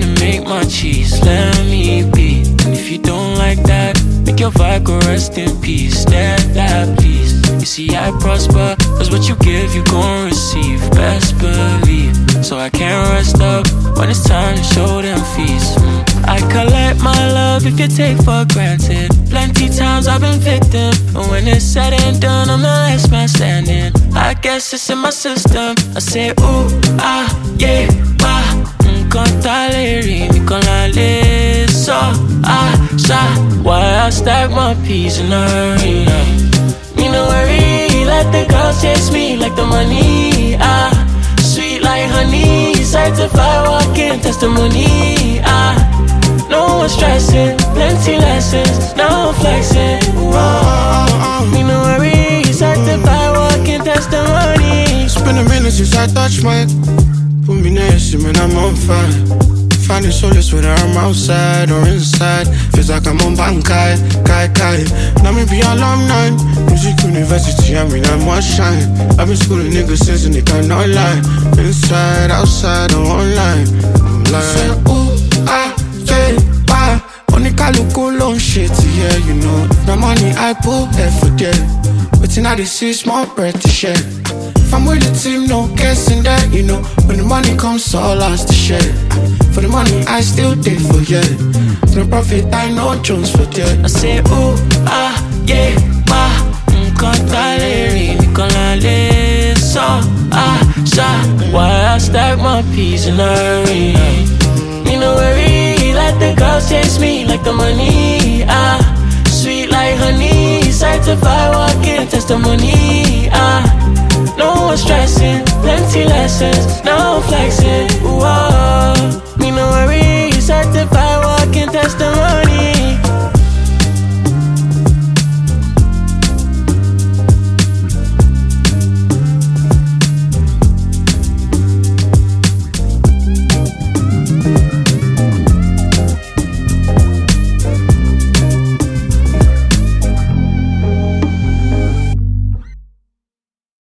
wanna make my cheese, let me be. And if you don't like that, make your vibe go rest in peace. That please. You see I prosper, cause what you give you gon' receive. Best believe. So I can't rest up when it's time to show them feast. I collect my love if you take for granted. Plenty times I've been victim, but when it's said and done, I'm the last man standing. I guess it's in my system. I say ooh, ah, yeah, bah. Contaleri, mi con la lesa, ah, sha. Why I stack my peas in a hurry? Me no worry, let the girls chase me like the money, ah. Sweet like honey, certified walking testimony, ah. No one stressing, plenty lessons, now I'm flexing. Me no worry, certified walking testimony. It's been a minute since I touched my. Put me next to me, I'm on fire. Finding solace whether I'm outside or inside. Feels like I'm on Bankai, Kai. Now me be alumni. Music university, I mean I must shine. I've been schooling niggas since and they cannot lie. Inside, outside, or online. I'm like, say, ooh, ah, yeah, bah. Only kaluku long shit, yeah, you know. The money I put effort, yeah. But in I see small bread to share. If I'm with the team, no guessing that, you know. When the money comes, all lost to share. For the money, I still did for yeah. For the profit, I know Jones for yeah. I say, ooh, ah, yeah, bah. Contaleri, mi con la lesa, ah, sha. Why I stack my peas in a hurry? Me no worry, let the girls chase me like the money, ah. Sweet like honey, certified walking testimony, ah. No one stressing, plenty lessons, now I'm flexing.